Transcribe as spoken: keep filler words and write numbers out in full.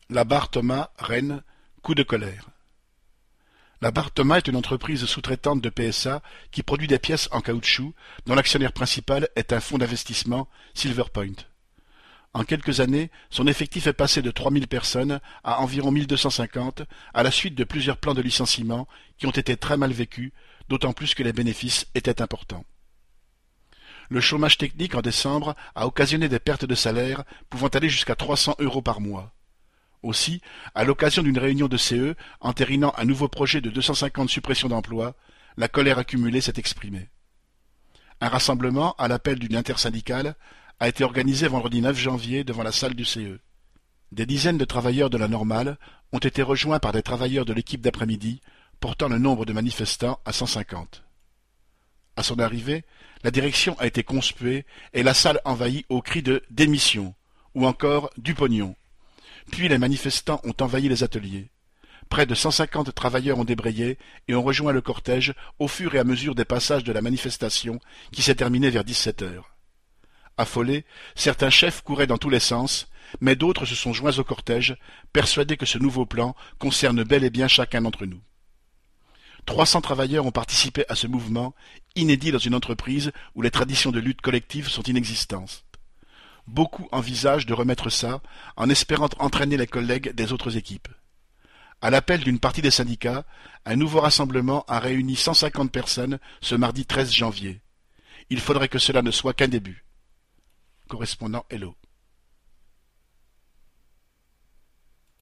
La barre Thomas, Rennes, coup de colère. La barre Thomas est une entreprise sous-traitante de P S A qui produit des pièces en caoutchouc dont l'actionnaire principal est un fonds d'investissement, Silver Point. En quelques années, son effectif est passé de trois mille personnes à environ mille deux cent cinquante à la suite de plusieurs plans de licenciement qui ont été très mal vécus, d'autant plus que les bénéfices étaient importants. Le chômage technique en décembre a occasionné des pertes de salaire pouvant aller jusqu'à trois cents euros par mois. Aussi, à l'occasion d'une réunion de C E entérinant un nouveau projet de deux cent cinquante suppressions d'emplois, la colère accumulée s'est exprimée. Un rassemblement, à l'appel d'une intersyndicale, a été organisé vendredi neuf janvier devant la salle du C E. Des dizaines de travailleurs de la Normale ont été rejoints par des travailleurs de l'équipe d'après-midi, portant le nombre de manifestants à cent cinquante. À son arrivée, la direction a été conspuée et la salle envahie aux cris de « démission » ou encore « du pognon ». Puis les manifestants ont envahi les ateliers. Près de cent cinquante travailleurs ont débrayé et ont rejoint le cortège au fur et à mesure des passages de la manifestation qui s'est terminée vers dix-sept heures. Affolés, certains chefs couraient dans tous les sens, mais d'autres se sont joints au cortège, persuadés que ce nouveau plan concerne bel et bien chacun d'entre nous. Trois cents travailleurs ont participé à ce mouvement, inédit dans une entreprise où les traditions de lutte collective sont inexistantes. Beaucoup envisagent de remettre ça, en espérant entraîner les collègues des autres équipes. À l'appel d'une partie des syndicats, un nouveau rassemblement a réuni cent cinquante personnes ce mardi treize janvier. Il faudrait que cela ne soit qu'un début. Correspondant Hello.